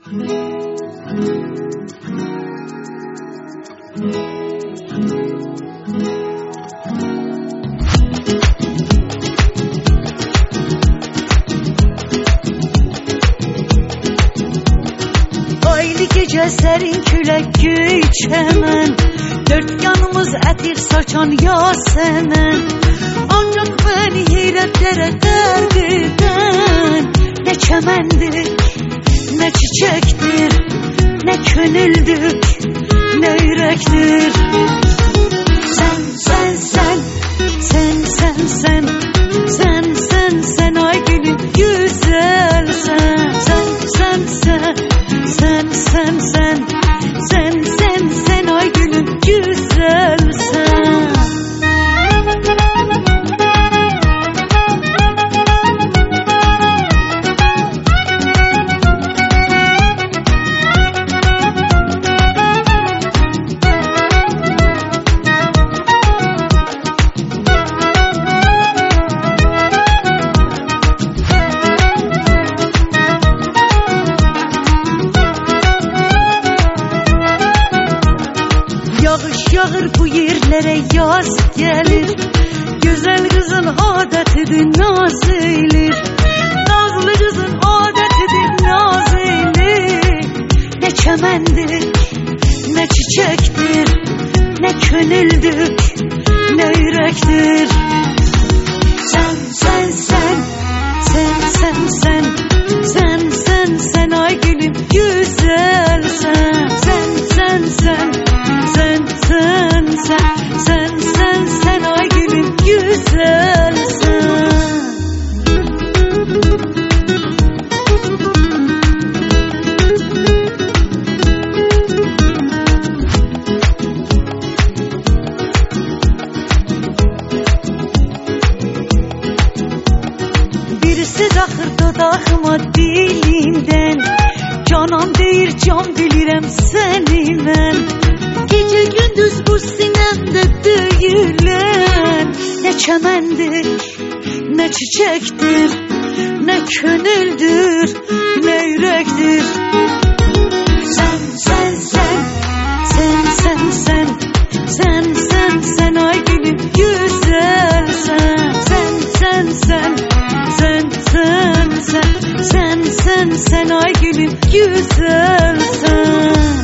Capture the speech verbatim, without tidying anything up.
Aylı gece serin külək göy çəmən, dört yanımız ətir saçan yasəmən. Ancaq bəni heyrətlərə qərq edən nə çəməndir, nə çiçəkdir, nə könüldür, nə ürəkdir. Sən, sən, sən, sən, sən, sən, sən, sən, sən, ay gülüm güzəlsən. Sən, sən, sən, sən, sən, sən, sən, sən, sən, ay gülüm güzəlsən. Yağış yağır bu yerlere yaz gelir, güzel kızın adetidir naz eylir. Nazlı kızın adetidir naz eylir. Ne çemendir, ne çiçektir, ne könüldür, ne yürektir. Sen, sen, sen, sen, sen, sen, sen, sen, sen, ay gülüm güzelsen. Sen, sen, sen, sen, sen, sen, sen, sen, sen, ay gülüm güzelsen. Birisi axır dodağıma dilimdən, canan deyir can bilirəm səni mən. Gece gündüz bu sinemde döyülen ne çemendir, ne çiçektir, ne könüldür, ne yürektir. Sen, sen, sen, sen, sen, sen, sen, sen, sen, ay gülüm güzelsen. Sen, sen, sen, sen, sen, sen, sen, sen, sen, ay gülüm güzelsen.